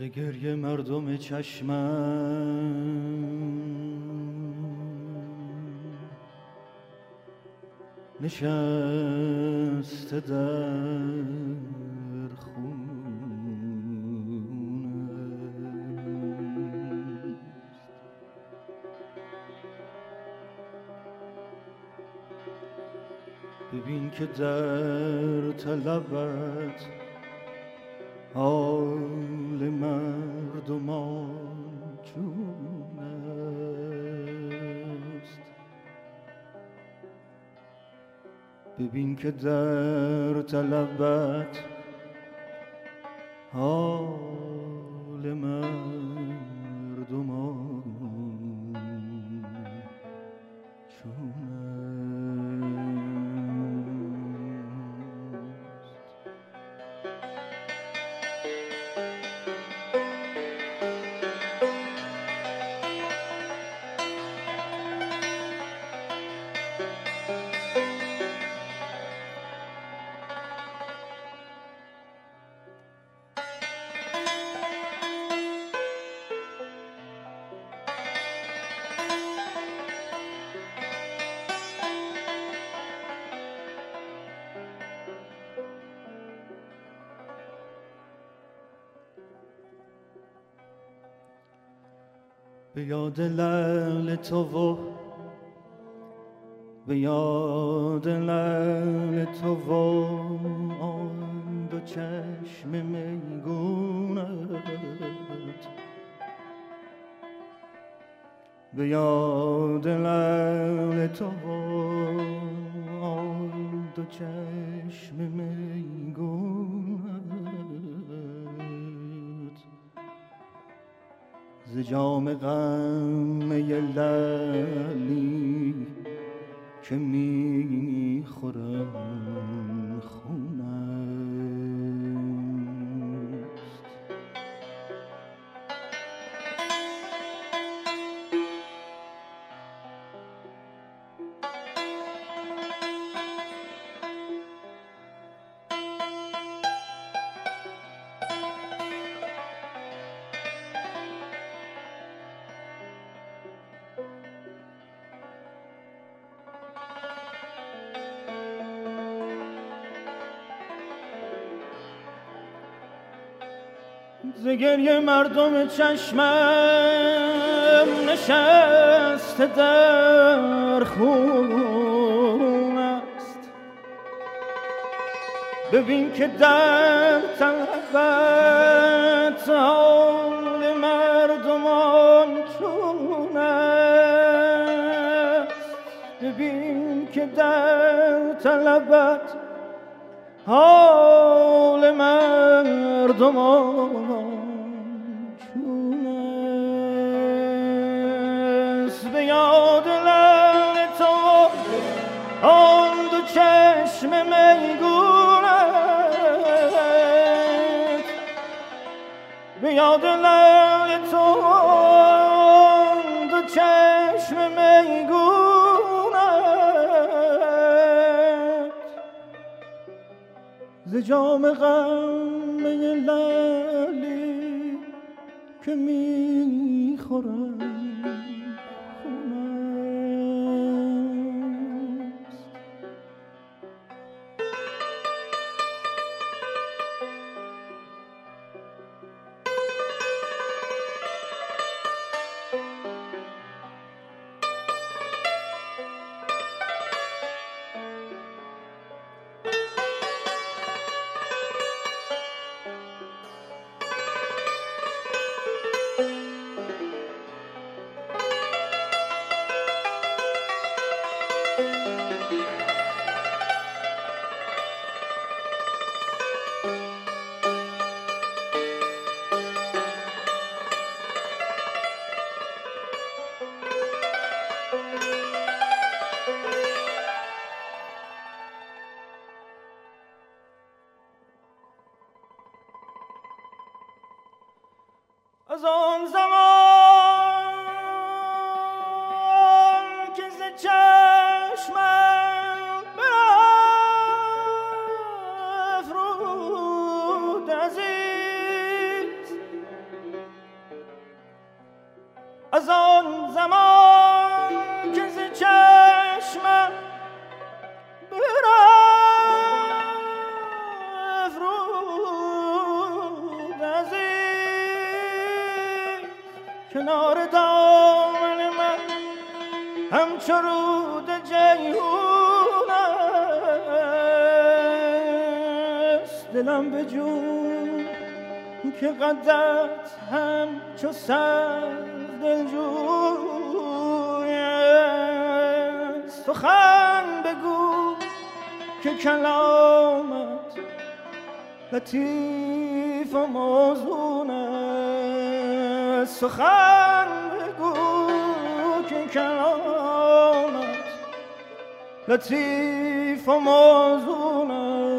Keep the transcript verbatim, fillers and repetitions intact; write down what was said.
ز گریه مردم چشمم نشسته در خونه ببین که در طلبت حال مردمان چون است. ببین که در طلبت حال مردمان چون به یاد لعل تو و به یاد لعل تو و آن دو چشم میگونت به یاد لعل تو و آن دو چشم میگونت ز جام غم لعلی که میخورم خون است. ز گریه مردم چشمم نشسته در خون است. ببین که در طلبت حال مردمان چون است. ببین که در طلبت حال مردمان چون است. به یاد لعل تو آن دو چشم میگونت به یاد لعل تو آن دو چشم میگونت ز جام غم لعلی که میخورم خون است. از آن زمان که ز چشمم برافروخت عزیز از آن زمان که ز چشمم برفت رود عزیز، کنار دامن من همچو رود جیحون است. دلم به جون که قدت همچو سر دلجوی است. سخن بگو که کلامت لطیف و موزون است. سخن بگو که کلامت لطیف و موزون است.